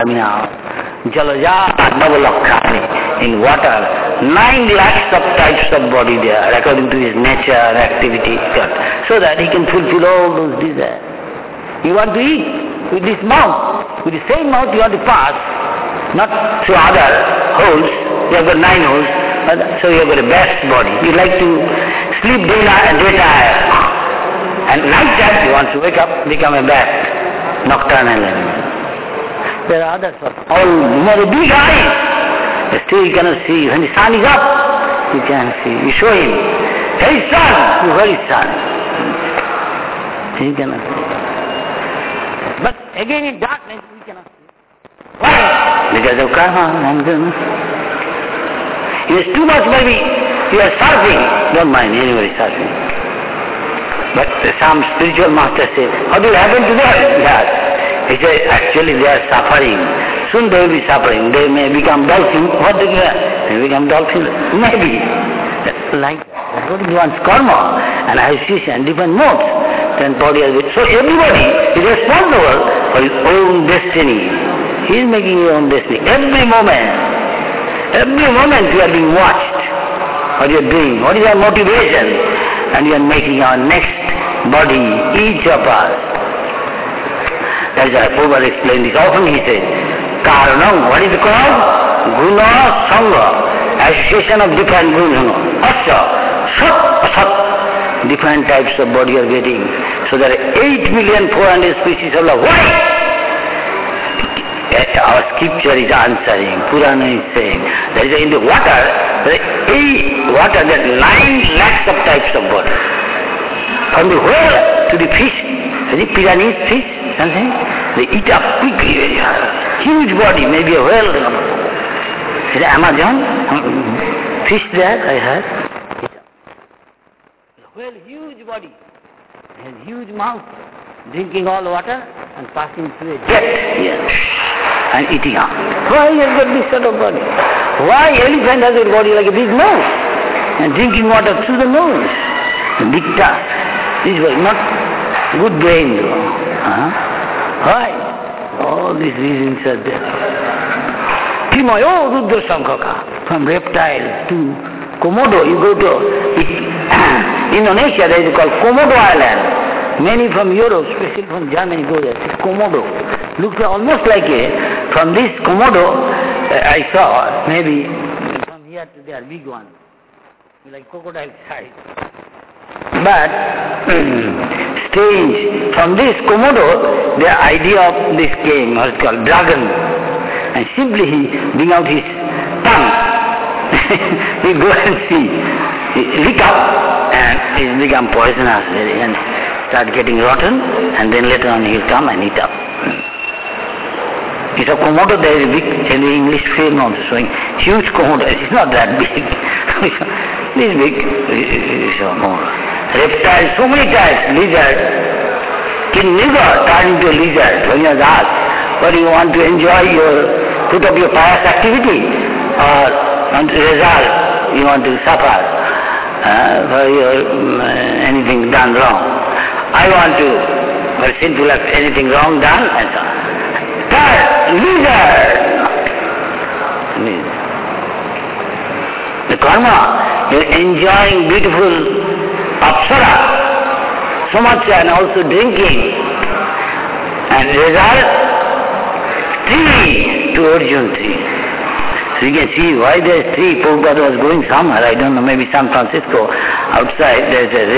now, Jalaja Navalakkhani, in water, 9 lakhs of types of body there, according to his nature, activity, so that he can fulfill all those desires. You want to eat with this mouth, with the same mouth you want to pass, not through other holes, you have got 9 holes, so you have got a best body. You like to sleep daytime, and night time you want to wake up, become a bat, nocturnal animal. There are others, all big eyes. Still you cannot see. When the sun is up, you can see. You show him, hey son, where is sun? He cannot see. But again in darkness, we cannot see. Why? Because of karma. It is too much maybe. You are surfing. Don't mind anybody surfing. But some spiritual master says, what will happen to them? Yes. He said, actually they are suffering. Soon they will be suffering. They may become dolphin. What do you have? They become dolphin. Maybe. Like that. According to one's karma and association, different modes, then body has. So everybody is responsible for his own destiny. He is making his own destiny. Every moment you are being watched. What you are doing, what is your motivation? And you are making our next body, each of us. As Prabhupada explained this, often he says, Karanam, what is it called? Guna Sangha, association of different gunas. Asya, Sat, Asat, different types of body are getting. So there are 8,400,000 species of love. Why? Our scripture is answering, Purana is saying, there is in the water, there are 9 lakhs of types of body. From the whale to the fish, the piranhas, fish, something, they eat up quickly, very hard. Huge body, maybe a whale. Is it Amazon? Fish there, I heard. A whale, huge body, has huge mouth, drinking all water and passing through a jet here and eating up. Why has got this sort of body? Why elephant has a body like a big nose and drinking water through the nose? A big tongue. This was not good brain though. Why? All these reasons are there. Kimayo Rudra Sankhaka. From reptile to Komodo, you go to Indonesia, there is called Komodo Island. Many from Europe, especially from Germany, go there. It's Komodo. Looks almost like from this Komodo, I saw, maybe from here to there, big one. Like crocodile size. But strange, from this Komodo, the idea of this came, was called dragon. And simply he bring out his tongue. He go and see. He lick up and it become poisonous and start getting rotten, and then later on he'll come and eat up. It's a Komodo, there is a big, in the English film also showing huge Komodo. It's not that big. This big is a Komodo. Reptiles, so many types, lizard. Can never turn into a lizard when you are asked, but you want to enjoy put up your pious activity, or want to result, you want to suffer for your anything done wrong. I want to, for sinful act, anything wrong done, and so on. Lizard. The karma, you're enjoying beautiful apsara, so much, and also drinking. And result, tree to Arjun tree. So you can see why there is tree. Prabhupada was going somewhere, I don't know, maybe San Francisco, outside, there's a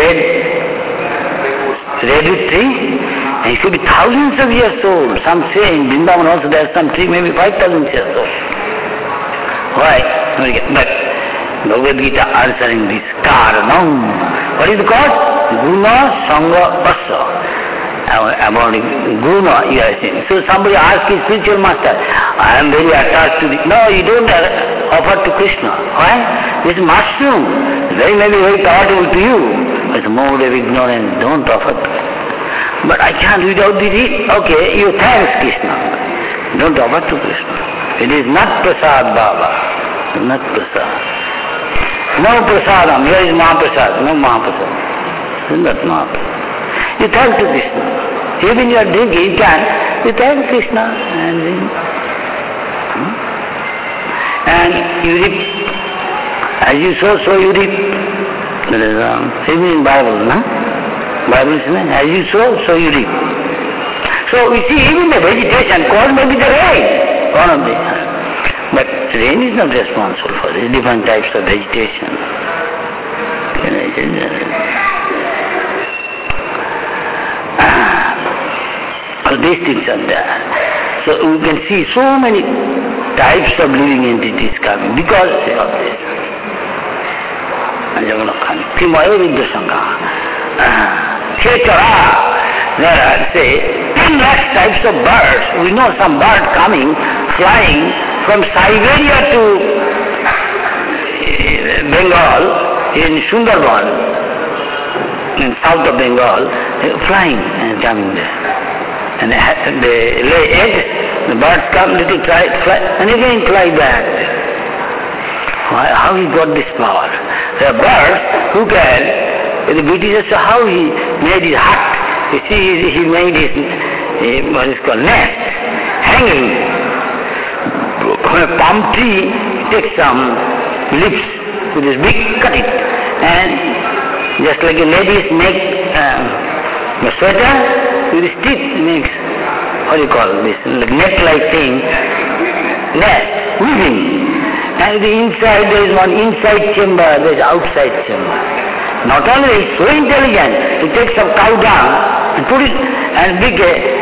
redwood tree. And it could be thousands of years old. Some say in Vrindavan also there is some tree maybe 5,000 years old. Why? But Bhagavad Gita answering this. Karanam. What is it called? Guna Sangha Vasa. About Guna, you are saying. So somebody asked his spiritual master, I am very attached to this. No, you don't offer to Krishna. Why? This mushroom, very maybe very powerful to you. It's more of ignorance. Don't offer to Krishna. But I can't without this eat. Okay, you thanks Krishna. Don't offer to Krishna. It is not prasad, Baba. Not prasad. No prasadam. Here is Mahaprasad. No Mahaprasad. Not Mahaprasad. You thank to Krishna. Even you are drinking, you thank Krishna and drink. and you reap. As you sow, so you reap. That is even in Bible, no? Bible is saying, as you sow, so you reap. So we see even the vegetation, corn may be the rain, one of the. But rain is not responsible for this, different types of vegetation. So these things are there. So we can see so many types of living entities coming because of this. Kimaya Vidya Sangha. Khetara, there are, say, 10 lakh types of birds. We know some bird coming, flying from Siberia to Bengal, in Sundarban, in south of Bengal, flying and coming there. And they lay eggs, the birds come, little fly, and again fly back. How he got this power? There are birds who can, the British said how he made his hut. You see, he made his, what is called, nest, hanging. From a palm tree, take some leaves with this big, cut it, and just like the ladies make a sweater, with his teeth makes, what do you call this, net-like thing, nest, weaving. And the inside, there is one inside chamber, there is outside chamber. Not only he is so intelligent, he takes some cow dung and put it, and big,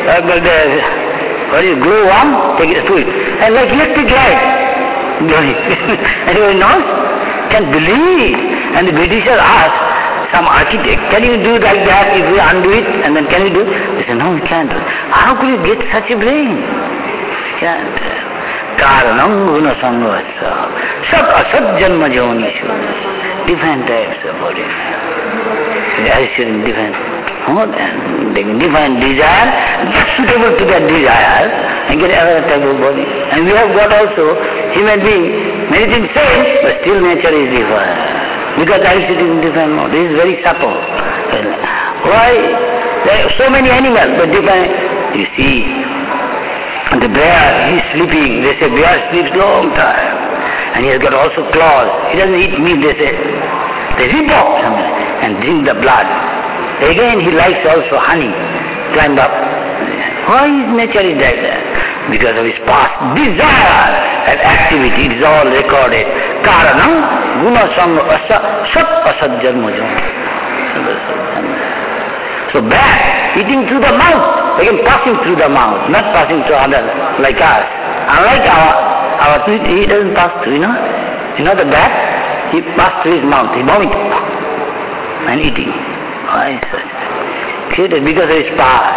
glow worm, take it, put it, and like electric light, glowing. Anybody knows? Can believe. And the Britishers asked some architect, can you do like that if we undo it, and then can you do? They said, no, we can't do it. How could you get such a brain? Can't. Karanam guna sangvasa. Sat asat janma jonishu. Different types of body. They are in different mode and different desire, just suitable to that desire, and get another type of body. And we have got also human being, many things same, but still nature is different. Because I sit in different mode. This is very subtle. Why? There are so many animals, but different. You see, the bear, he is sleeping. They say bear sleeps long time. And he has got also claws. He doesn't eat meat, they say. They rip off something and drink the blood. Again, he likes also honey. Climb up. Why his nature is like that? Because of his past desire and activity. It is all recorded. Karanam guna sangha sat asat janma janma. So bear eating through the mouth, again passing through the mouth, not passing through others like us. Unlike our teeth, he doesn't pass through, you know. You know the bat, he passes through his mouth, he vomits and eating. Why such? Created because of his past.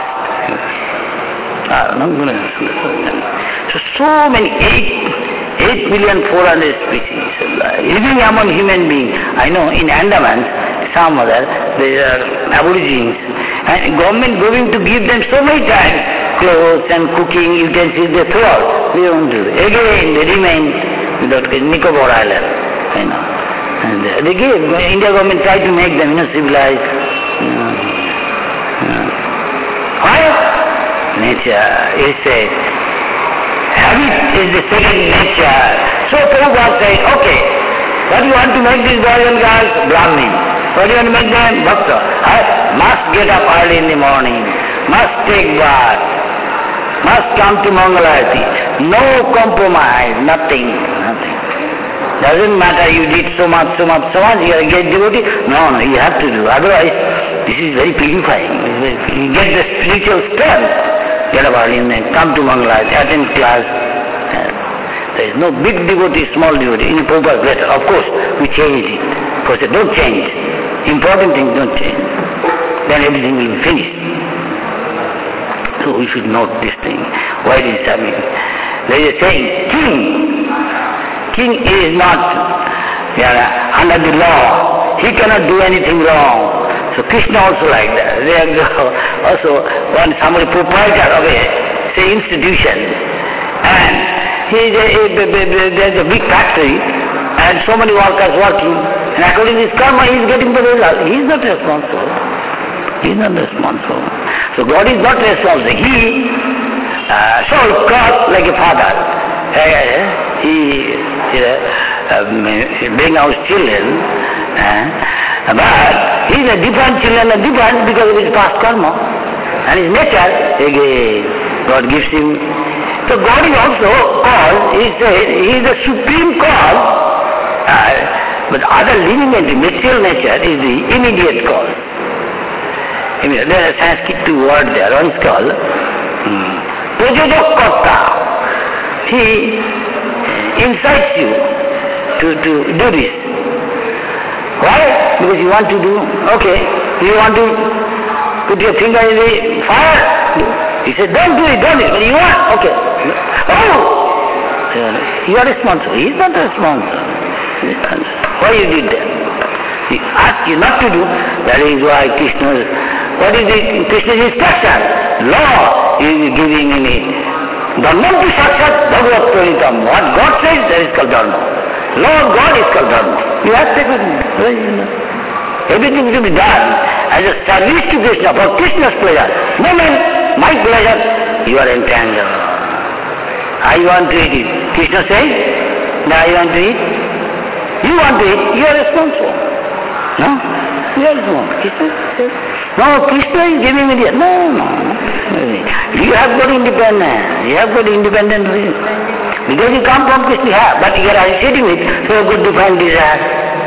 So many 8,400,000 species living among human beings. I know in Andaman, some other, there are aborigines, and government going to give them so many times clothes and cooking utensils, they throw out. They don't do it. Again, they remain without Nicobar Island, you know. And they give, India government tried to make them, civilized. Why? Nature is said, habit is the second nature. So Prabhupada said, okay, what do you want to make these boys and girls? Brahmin. What do you want to make them? Bhakta. I must get up early in the morning, must take bath, must come to Mangalarti. No compromise, nothing. Doesn't matter you did so much, you are a great devotee. No, you have to do. Otherwise, this is very purifying. You get the spiritual strength. Get up early in the morning, come to Mangalarti, attend class. There is no big devotee, small devotee. In Prabhupada's letter, of course, we changed it. Of course, don't change. Important things don't change. Then everything will be finished. So we should note this thing. Why it is happening? There is a saying, king is not under the law. He cannot do anything wrong. So Krishna also like that. There also one somebody proprietor of a say institution, and there's a big factory and so many workers working, and according to his karma he is getting the result. He is not responsible. So God is not responsible. He so God like a father. He he bring out children, but he is a different children, different because of his past karma and his nature. Again, God gives him. So God is also called. He said he is the supreme cause, but other living entity, material nature, is the immediate cause. There is a Sanskrit word there. One is called Projojak Karta. He incites you to do this. Why? Because you want to do, okay, you want to put your finger in the fire. He said, don't do it, but you want, okay. Oh! You are responsible. He is not responsible. Why you did that? He asked you not to do. That is why what is Krishna's instruction? Law is giving in it. Dharma to sakshat bhagavat pranitam. What God says, that is called dharma. Law of God is called dharma. You have to take it. Everything to be done as a service to Krishna, for Krishna's pleasure. Moment, my pleasure, you are entangled. I want to eat it. Krishna says, no, I want to eat. You want to eat, you are responsible. No? You are responsible. Krishna says, no, Krishna is giving me the... No. You have got independence. You have got independent will. Because you come from Krishna, you have, but you are associating with so good different desire.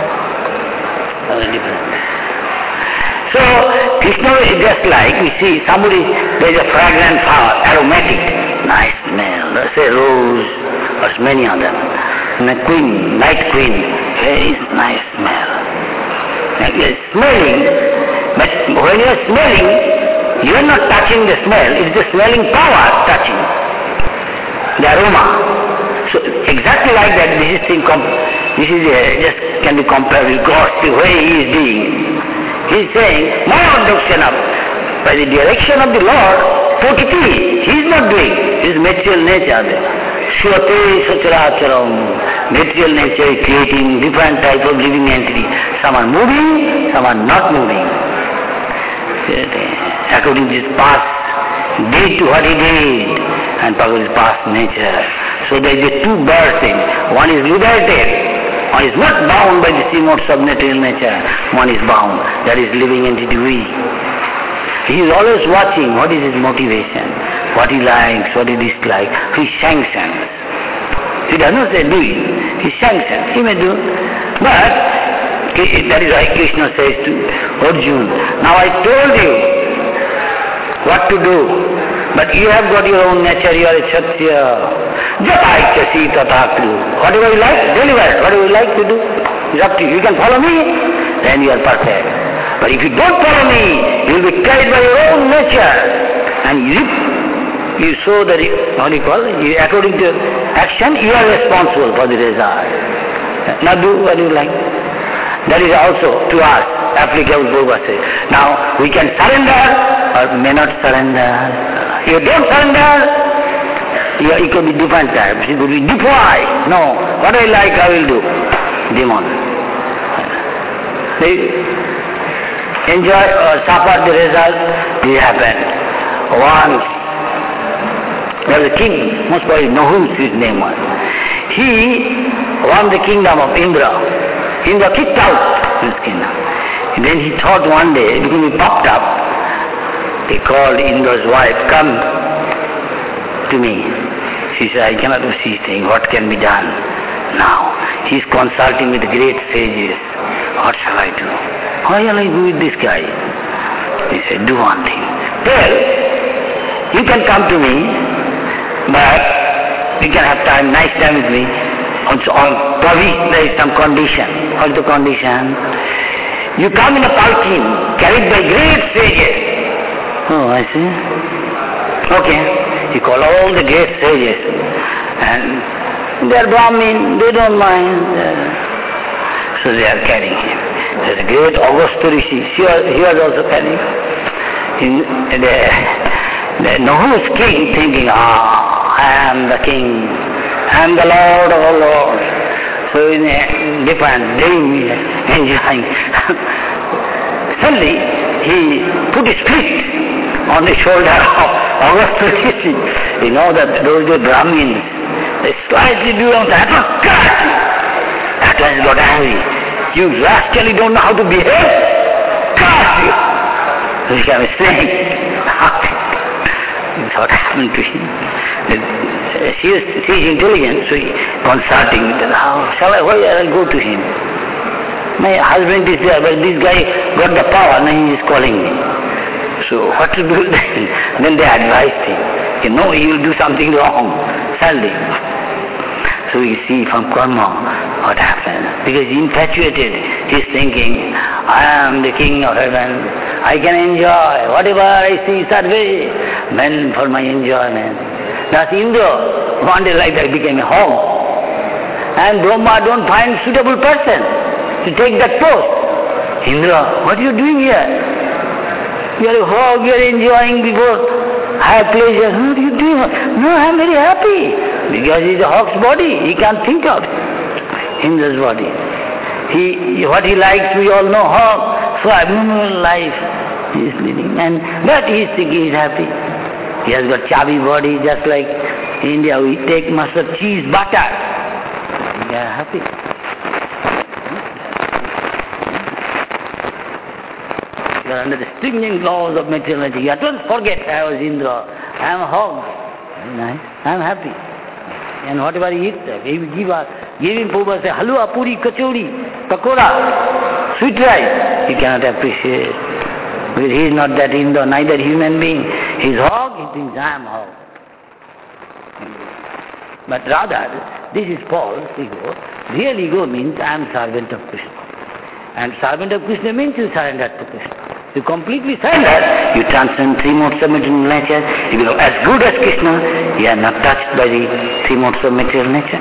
So, Krishna is just like, we see somebody, there is a fragrant flower, aromatic, nice smell, let's say rose, or many of them. And a queen, night queen, very nice smell. Like you are smelling, but when you are smelling, you are not touching the smell, it is the smelling power touching the aroma. So exactly like that, this is just can be compared with God, the way He is doing. He is saying, my abduction up by the direction of the Lord, Prakriti, He is not doing, His material nature there. Shvate Sacharacharam, material nature is creating different type of living entity. Some are moving, some are not moving. According to his past deed to what he did, and according to his past nature. So there is a two birth thing. One is liberated, one is not bound by the modes of material nature, one is bound. That is living entity we. He is always watching what is his motivation, what he likes, what he dislikes, he sanctions. He does not say do it, he sanctions. He may do, but that is why Krishna says to Arjuna, now I told you what to do, but you have got your own nature, you are a Kshatriya. Jataikasi tatakru. Whatever you like, deliver. Whatever you like to do, it's up to you. You can follow me, then you are perfect. But if you don't follow me, you will be carried by your own nature. And you show that, what do you call it? According to action, you are responsible for the result. Now do what you like. That is also to us applicable. Prabhupada says. Now we can surrender or may not surrender. If you don't surrender, you could be different types. You could be defied. No, what I like I will do. Demon. They enjoy or suffer the result. This happened. Once there was a king, most probably Nahus his name was. He won the kingdom of Indra. Indra kicked out his kingdom. And then he thought one day, because he popped up, he called Indra's wife, come to me. She said, I cannot do these things. What can be done now? He is consulting with great sages. What shall I do? Why shall I go with this guy? He said, do one thing. Well, you can come to me, but you can have time, nice time with me. On probably there is some condition. What's the condition? You come in a palki carried by great sages. Oh, I see. Okay. He called all the great sages. And they are Brahmin, they don't mind. So they are carrying him. There's a great Augusta Rishi. He was also carrying. The Nahus king thinking, I am the king. I am the Lord of all lords. So in a different day, enjoying. Suddenly, he put his feet on the shoulder of Augusta Rishi. You know that those were Brahmins. They slightly do wrong, that was cut. That one got angry. You rascally don't know how to behave. Curse you. So he became a snake. What happened to him? She is intelligent, so he consulting with her. How shall I? Why I go to him? My husband is there, but this guy got the power, and he is calling me. So what to do then? Then they advised him. You know, he will do something wrong. Sadly. So we see from karma what happens. Because infatuated, he is thinking, I am the king of heaven. I can enjoy whatever I see, sarve, meant for my enjoyment. Thus Indra, one day like that became a hog. And Brahma don't find suitable person to take that post. Indra, what are you doing here? You are a hog, you are enjoying before high pleasure. What are you doing? No, I am very happy. Because he is a hog's body, he can't think of Indra's body. What he likes, we all know, hog. So abnormal life he is living. But he is thinking he is happy. He has got chubby body, just like in India we take mustard, cheese, butter. We are happy. You are under the stringent laws of materiality. You don't forget I was Indra. I am a hog. Very nice. I am happy. And whatever he eats, he will give him Prabhupada say, halwa, puri, kachori, pakora, sweet rice. He cannot appreciate. Because he is not that Indra, neither human being. He is hog, he thinks I am hog. But rather, this is false ego. Real ego means I am servant of Krishna. And servant of Krishna means you surrender to Krishna. You completely surrender, you transcend three modes of material nature. You become as good as Krishna, you are not touched by the three modes of material nature.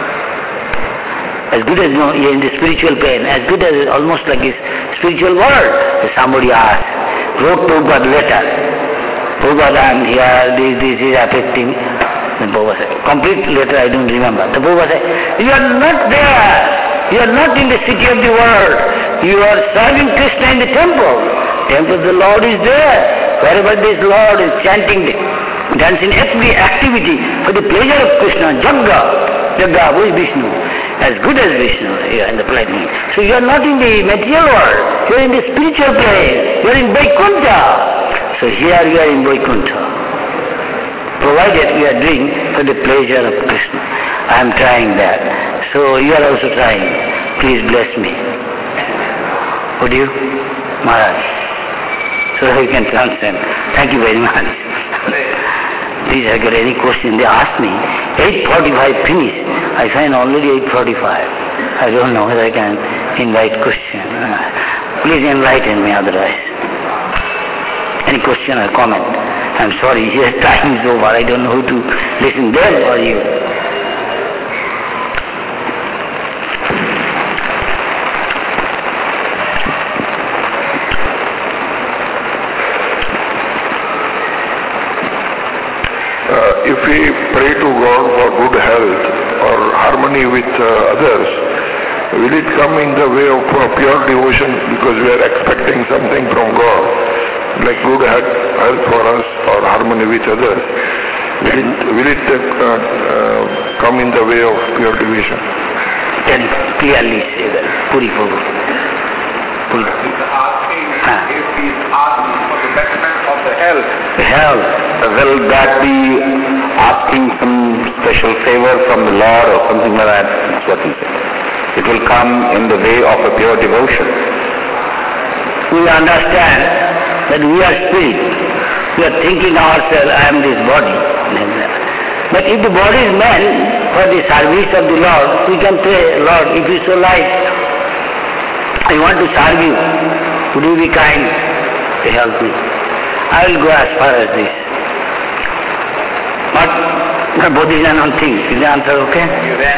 As good as you are in the spiritual pain, as good as almost like this spiritual world. Somebody asked, wrote Prabhupada letter. Prabhupada, I am here, this is affecting. Then Prabhupada said, complete letter I don't remember. The Prabhupada said, you are not there. You are not in the city of the world. You are serving Krishna in the temple. Temple, the Lord is there. Wherever this Lord is chanting, dancing, every activity for the pleasure of Krishna, Jagga, who is Vishnu? As good as Vishnu, you are in the planet. So you are not in the material world, you are in the spiritual place, you are in Vaikuntha. So here you are in Vaikuntha. Provided we are doing for the pleasure of Krishna. I am trying that. So you are also trying. Please bless me. Would you? Maharaj. So that we can transcend. Thank you very much. Please, I got any question? They asked me, 8:45 finish. I find already 8:45. I don't know whether I can invite question. Please enlighten me otherwise. Any question or comment? I'm sorry, here time is over. I don't know who to listen, them or you. If we pray to God for good health or harmony with others, will it come in the way of pure devotion because we are expecting something from God, like good health for us or harmony with others? Will it come in the way of pure devotion? Can clearly say that. Puri Prabhu. Puri. If he is asking for the betterment of the Health. will that be asking some special favor from the Lord or something like that? That's what he said. It will come in the way of a pure devotion. We understand that we are spirit. We are thinking ourselves, I am this body. But if the body is meant for the service of the Lord, we can pray, Lord, if you so like, I want to serve you. Would you be kind to help me? I will go as far as this. But my body is not thing. Is the answer okay? You then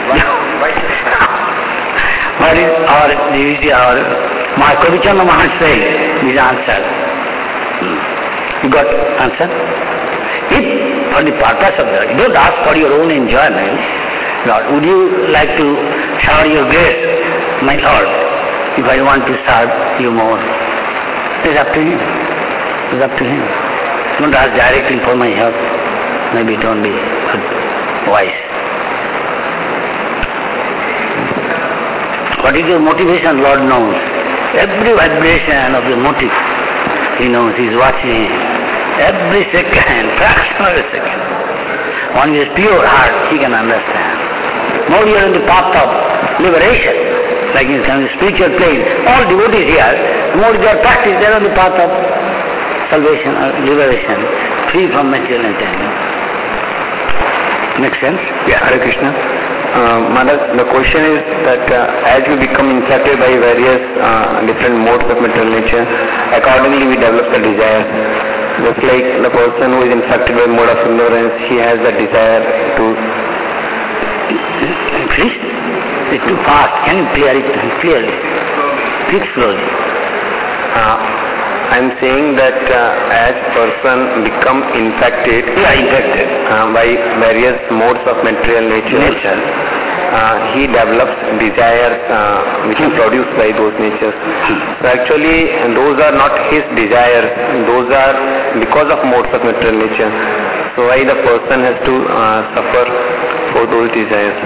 What is our my Kavichana Maharaj saying is answer. You got answer? If for the purpose of that, you don't ask for your own enjoyment, Lord, would you like to shower your grace, my Lord, if I want to serve you more? It's up to him. It's up to him. Don't ask directly for my help. Maybe it won't be wise. What is your motivation, Lord knows. Every vibration of the motive, He knows, He is watching every second, fraction of a second. One is pure heart, he can understand. More you are in the path of liberation, like in some spiritual plane. All devotees here, the more they are practiced, they are on the path of salvation or liberation, free from material entanglement. Make sense? Yeah, Hare Krishna. Maharaj, the question is that as we become infected by various different modes of material nature, accordingly we develop the desire. Just like the person who is infected by mode of ignorance, he has the desire to... Please? It's too fast. Can you clear it clearly? Speak slowly. I am saying that as person become infected, by various modes of material nature, he develops desires which are produced by those natures. So actually those are not his desires, those are because of modes of material nature. So why the person has to suffer for those desires?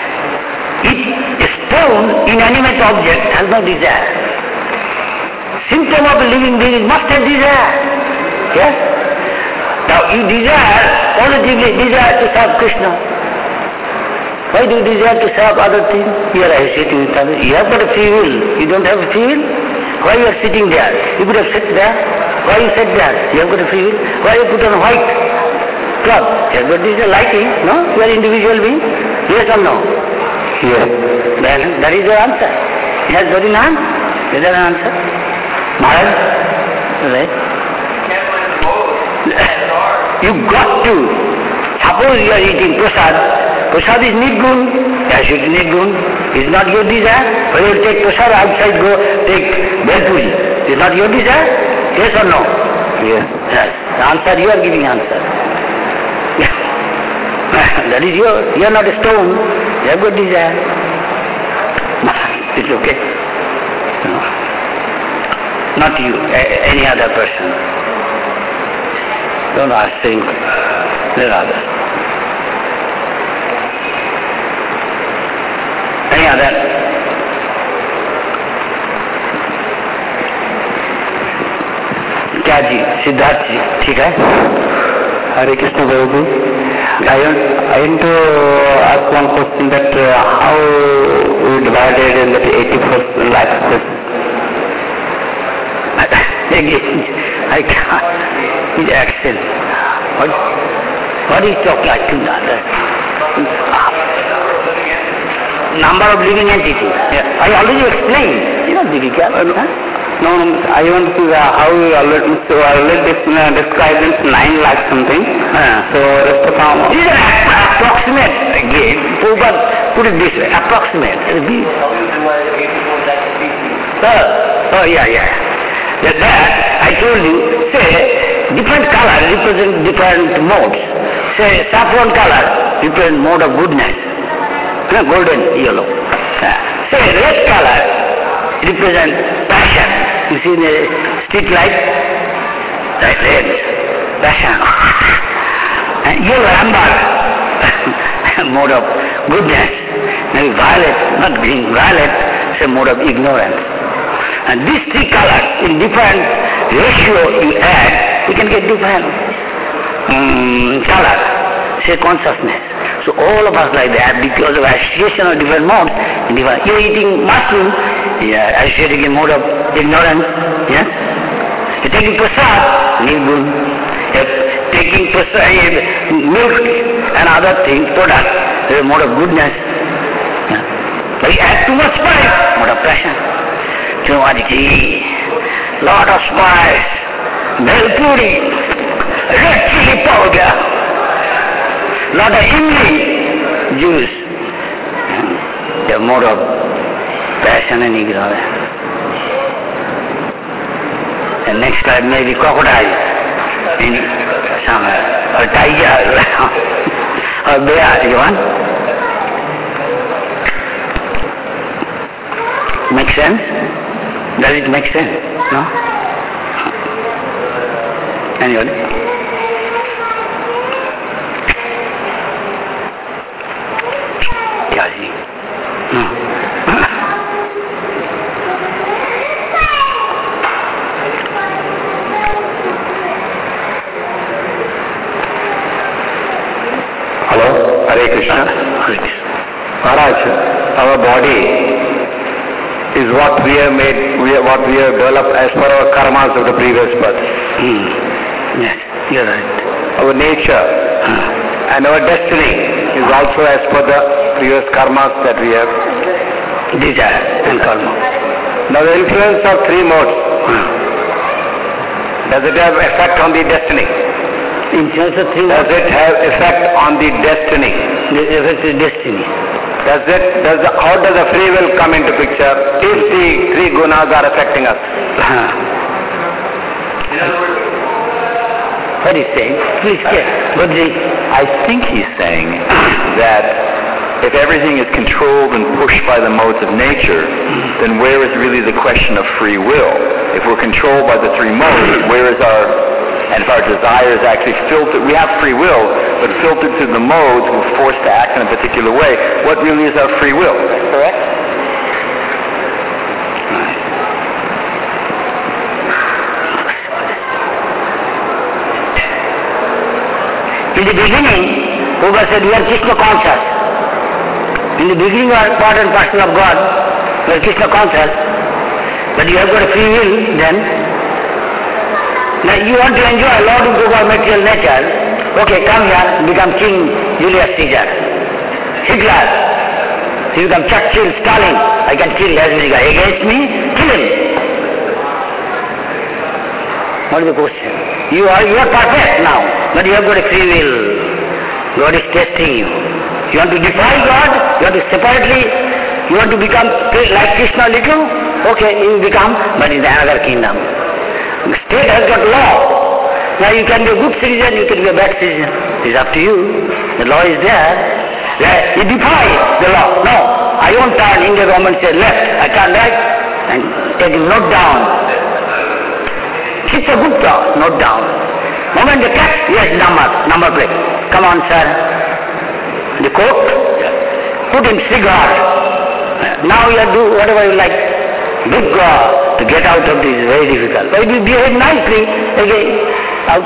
A stone, inanimate object, has no desire. Symptom of a living being must have desire. Yes? Now you desire, positively desire to serve Krishna. Why do you desire to serve other things? You are associating with others. You have got a free will. You don't have a free will? Why you are sitting there? You could have sat there. Why you sat there? You have got a free will. Why you put on white cloth? You have got this liking, no? You are individual being. Yes or no? Yes. Then that is your answer. Yes, very nice. Is that an answer? Maharaj? Right? You got to. Suppose you are eating prasad. Prasad is nirgun. Yes, it is nirgun. Is not your desire. Whether you take prasad outside, go take belpuri. Is not your desire? Yes or no? Yes. Yes. The answer, you are giving answer. That is yours. You are not a stone. You have got desire. It's okay. No. Not you, any other person. Don't ask things. There are others. Any other? क्या जी सिद्धार्थ जी ठीक है Hare Krishna Prabhu. I want to ask one question that how we divided in that 84 lakhs. Again, I can't. It's accent. What is talk like to that? Number of living entities. Yeah. I already explained. You know, difficult. No, I want to how you already described it 9 lakh something. So rest of this is an approximate again. Put it this way, approximate. Yeah. That I told you. Say different color represent different modes. Say saffron color represent mode of goodness. Golden yellow. Say red color represent passion. You see the street light? That red. Passion. Yellow amber. Mode of goodness. Maybe violet, not green, violet. Say mode of ignorance. And these 3 colors in different ratio you add, you can get different color. Say consciousness. So all of us like that because of association of different modes. You're eating mushroom, you're associating a mode of ignorance. Yes? You're taking prasad, nirgun. You're taking prasad, milk and other things, product, there's a mode of goodness. Yeah? But you add too much spice, mode of passion. Too much ghee, lot of spice, belpuri, red chili powder, lot of imli juice. The mode of passion and ignorance. And next time maybe crocodile in somewhere, or tiger, or bear, you want? Make sense? Does it make sense? No? Anybody? क्या जी? No. Maharaj, our body is what we have made, what we have developed as per our karmas of the previous birth. Yes, you're right. Our nature and our destiny is also as per the previous karmas that we have. Desire and karma. Now the influence of three modes, does it have effect on the destiny? Influence of three Does it have effect on the destiny? The effect is destiny. How does the free will come into picture if the three gunas are affecting us? What is saying? Please get. I think he's saying that if everything is controlled and pushed by the modes of nature, then where is really the question of free will? If we're controlled by the three modes, where is and if our desires actually filtered, we have free will, but filtered through the modes, we're forced to act in a particular way, what really is our free will? Correct? In the beginning, Prabhupada said, we are Krishna conscious. In the beginning, you are part and parcel of God. You are Krishna conscious. But you have got a free will then. Now you want to enjoy a lot of Prabhupada material nature. Okay, come here, become King Julius Caesar. Hitler. You become Churchill, Stalin. I can kill as many guys against me. Kill him. What is the question? You are perfect now, but you have got a free will. God is testing you. You want to defy God? You want to separately? You want to become like Krishna little? Okay, you become, but in another kingdom. The state has got law. Now you can be a good citizen, you can be a bad citizen. It's up to you. The law is there. You defy the law. No, I won't turn. Indian government says left, I turn right, and take a note down. It's a good law, note down. Moment the tax, yes, number plate. Come on, sir. The court, put him cigar. Now you do whatever you like. Big God, to get out of this is very difficult. But if you behave nicely, again, out.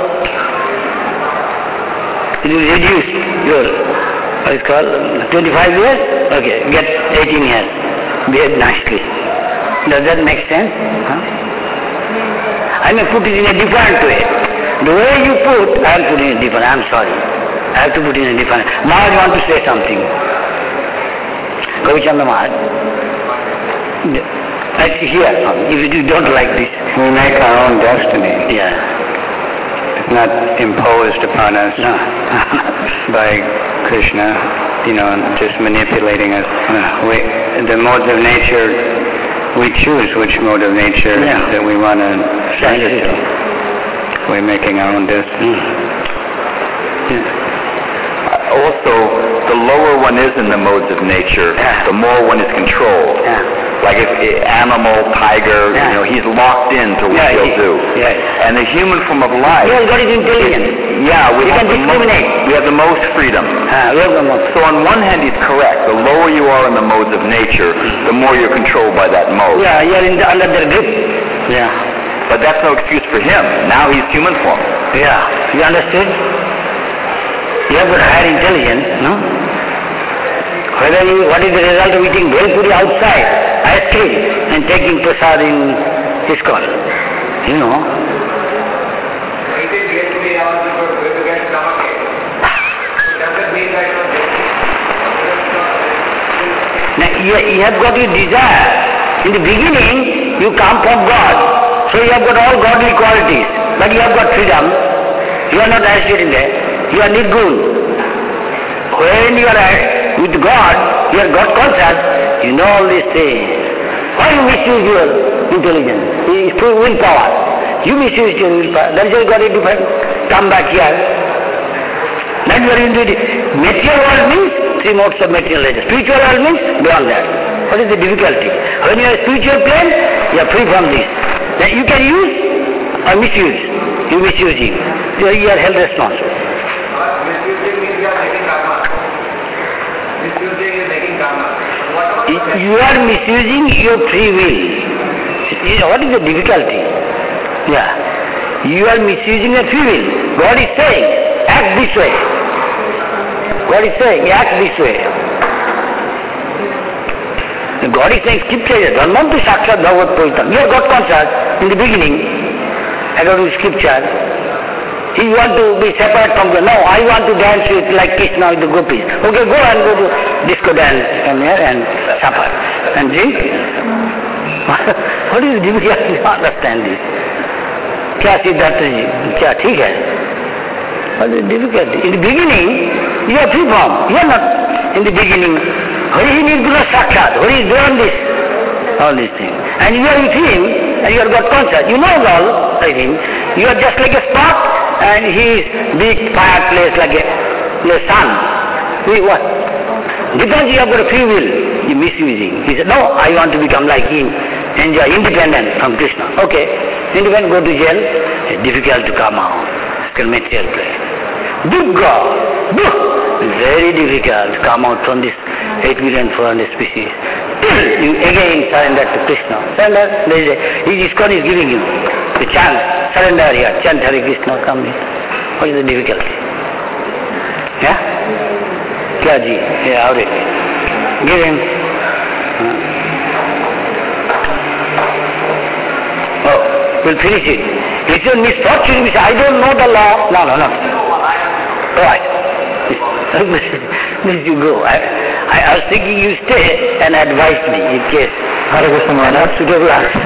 It will reduce your, what is called, 25 years? Okay, get 18 years. Behave nicely. Does that make sense? Huh? I may put it in a different way. The way you put, I am putting it different. I am sorry. I have to put it in a different way. Maharaj want to say something. Kavichanda Maharaj. I hear if you don't like this. We make our own destiny. Yeah. It's not imposed upon us by Krishna, just manipulating us. The modes of nature, we choose which mode of nature that we want to surrender to. We're making our own destiny. Also, the lower one is in the modes of nature, the more one is controlled. Like if animal, tiger, he's locked into what he'll do. And the human form of life. He has got his intelligence. We can discriminate. We have the most freedom. We have the most. So on one hand, he's correct. The lower you are in the modes of nature, the more you're controlled by that mode. Yeah, you are under their grip. Yeah. But that's no excuse for him. Now he's human form. Yeah. You understood? You have got higher intelligence, no? What is the result of eating bhel puri outside, ice cream, and taking prasad in ISKCON? You know. Now, you have got your desire. In the beginning, you come from God. So you have got all godly qualities. But you have got freedom. You are not agitated there. You are nirgun. When you are with God, you are God conscious, you know all these things. Why you misuse your intelligence? It is through willpower. You misuse your willpower. That is why God is different. Come back here. Then you are into the material world means three modes of material nature. Spiritual world means beyond that. What is the difficulty? When you are a spiritual plane, you are free from this. Then you can use or misuse. You misusing. So you are held responsible. You are misusing your free will. What is the difficulty? Yeah. You are misusing your free will. God is saying, act this way. God is saying, act this way. God is saying, Scripture, Dharmantu Sakshat Bhagavat Puritam. You have got conscious in the beginning, according to Scripture. You want to be separate from God. No, I want to dance with like Krishna with the gopis. Okay, go and go to disco dance, come here and supper and drink. What is the difficulty? I understand this. क्या सिद्धार्थ जी क्या ठीक है? What is the difficulty? In the beginning, you are free from. You are not in the beginning. Hari Nirguna Sakshat. Hari is doing this, all these things. And you are with him, and you have got conscious. You know all, I think. You are just like a spark, and he is big fireplace like a sun. What? Because you have got a free will, you are misusing. He said, no, I want to become like him. Enjoy independent from Krishna. Okay, independent, go to jail. It's difficult to come out. It's called material play. Durga, very difficult to come out from this 8,400,000 species. You again surrender to Krishna. Surrender. ISKCON is giving you the chance. Surrender here. Chant Hare Krishna. Come here. What is the difficulty? Yeah? Kya ji? Yeah, already. Give him. Oh, we'll finish it. It's your misfortune. You say, I don't know the law. No. Right. Please you go. I was thinking you stay and advise me in case. Hare Krishna Maharaj. Suitable answer.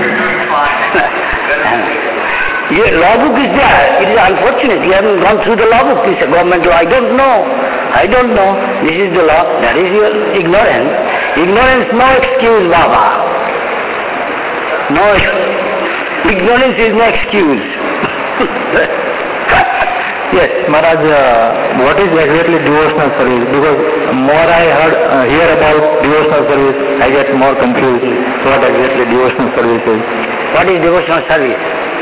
Your law book is there. It is unfortunate. You haven't gone through the law book. It's a government law. I don't know. This is the law. That is your ignorance. Ignorance, no excuse, Baba. No, ignorance is no excuse. Yes, Maharaj, what is exactly devotional service? Because more I hear about devotional service, I get more confused. What exactly devotional service is? What is devotional service?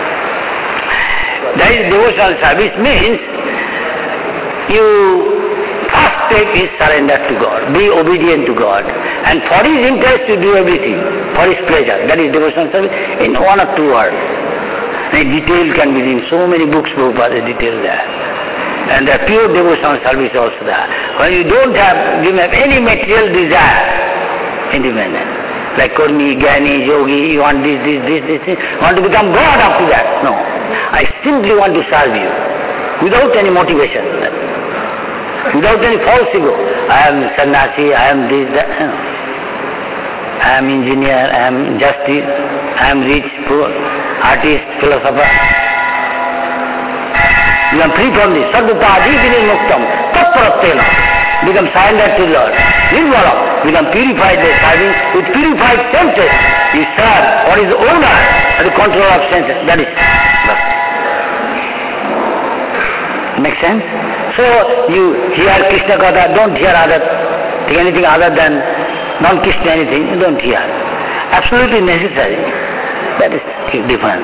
That is devotional service means you first step is surrender to God, be obedient to God, and for His interest you do everything, for His pleasure. That is devotional service in 1 or 2 words. The detail can be in so many books, Prabhupada, detail there. And the pure devotional service also there. When you don't have any material desire, independent. Like Kurmi, Gyani, Yogi, you want this, you want to become God after that. No. I simply want to serve you. Without any motivation. Without any false ego. I am sannyasi, I am this, that. No. I am engineer, I am justice, I am rich, poor, artist, philosopher. You are free from this. Sarvapadi vinimuktam, tatpratyena. Become silent to Lord. Nirmala. Become purified by serving. With purified senses, you serve what is the owner and the control of senses. That is bhakti. Make sense? So you hear Krishna Katha, don't hear anything other than non-Krishna anything, you don't hear. Absolutely necessary. That is different.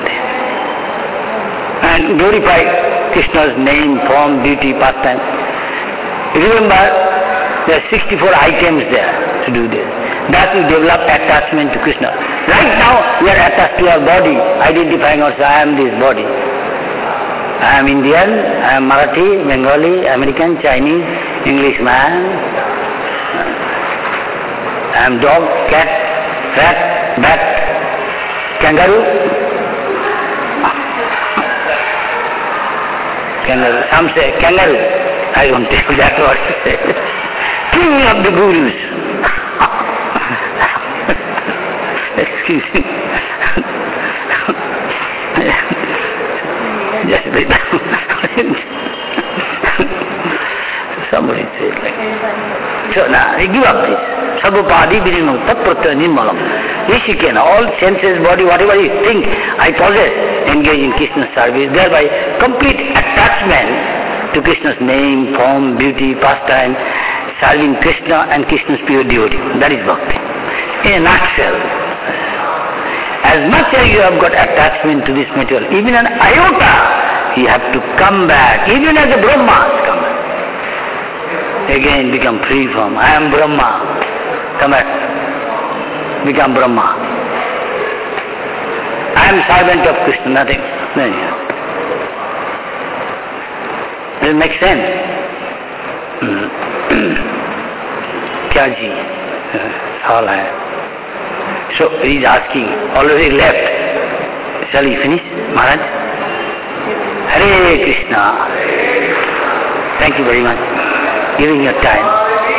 And glorify Krishna's name, form, beauty, pastime. Remember, there are 64 items there to do this. That will develop attachment to Krishna. Right now, we are attached to our body, identifying ourselves, I am this body. I am Indian, I am Marathi, Bengali, American, Chinese, Englishman. I am dog, cat, rat, bat, kangaroo. Kangaroo. Some say kangaroo. I don't take that word. King of the gurus. Excuse me. Just wait. Somebody said like so now, give up this. Sarvapadi vinimuktam, tatpratyena nirmalam. Rishikena, all senses, body, whatever you think I possess, engage in Krishna's service, thereby complete attachment to Krishna's name, form, beauty, pastime, serving Krishna and Krishna's pure devotee. That is bhakti. In a nutshell, as much as you have got attachment to this material, even an iota, you have to come back, even as a Brahma, come back. Again become free from, I am Brahma. Come back. Become Brahma. I am servant of Krishna, nothing. Does it make sense? क्या जी सवाल है So he is asking, already left. Shall we finish, Maharaj? Hare Krishna. Thank you very much. Giving your time.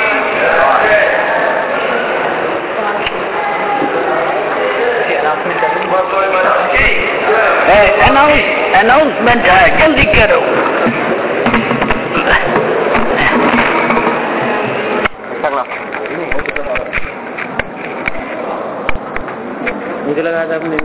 Announcement है, जल्दी करो. मुझे लगा था